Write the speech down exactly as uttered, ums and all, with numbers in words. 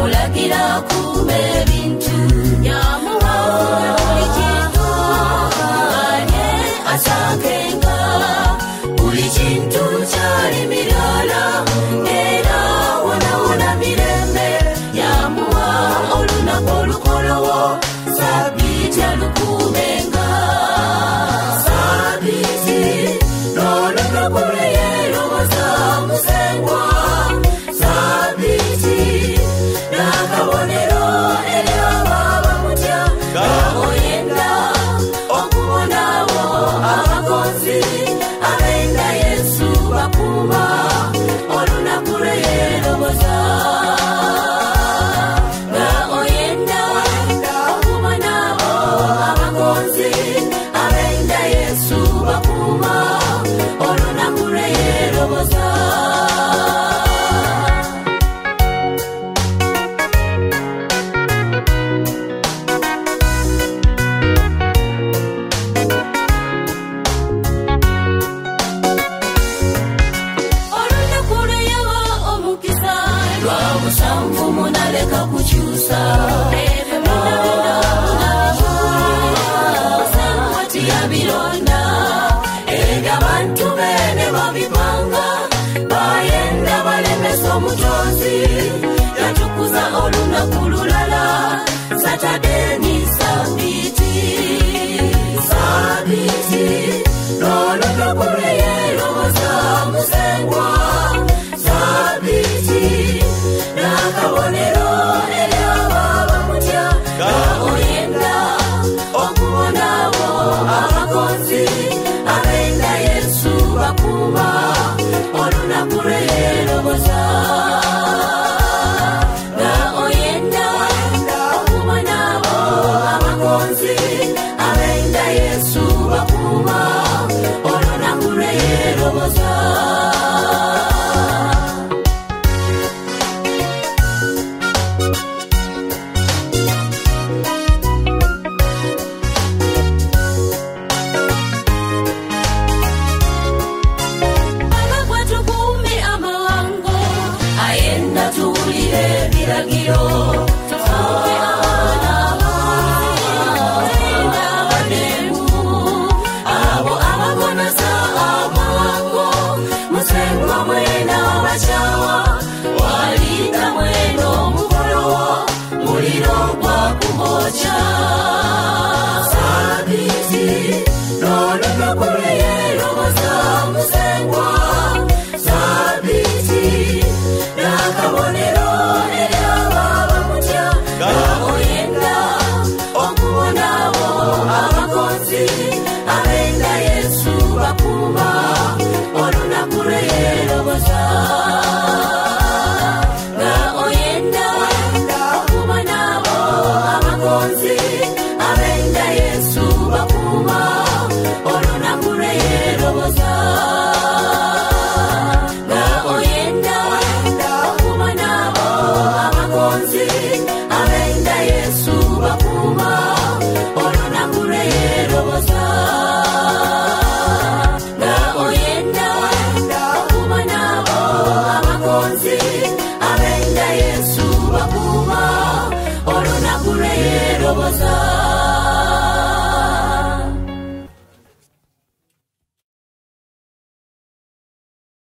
yamulagira kume bintu yamuwa buli kintu anye asakenga buli kintu kyali mirala era wona wona mirembe yamuwa olunaku olukolowo sabiti alukumenga sabiti n'olunaku lweyeroboza musengwa sabiti n'akabonero eri ababa mutya oyenda okubonabo abakozi abenda Yesu bakuba olunaku lweyeroboza oyenda okubonabo abakozi abenda Yesu bakuba olunaku lweyeroboza kuchusa samwati ya bilonda ega bantu bene babipanga bayenda balemesa omutozi yatukuza olunaku lulala satadeni sabiti sabiti n'olunaku lweyeroboza musengwa sabiti n'akabonero eri ababa mutya oyenda okubonabo abakozi abenda Yesu bakuba olunaku lweyeroboza oyenda okubonabo abakozi abenda Yesu bakuba olunaku lweyeroboza biragiro tufuwe abana tenda banemu abo abagonasa amango musengwa mwena bachawa walinda mweno mukolo muliro gwa kumocha sabiti n'olunaku lweyeroboza musengwa sabiti n'akabone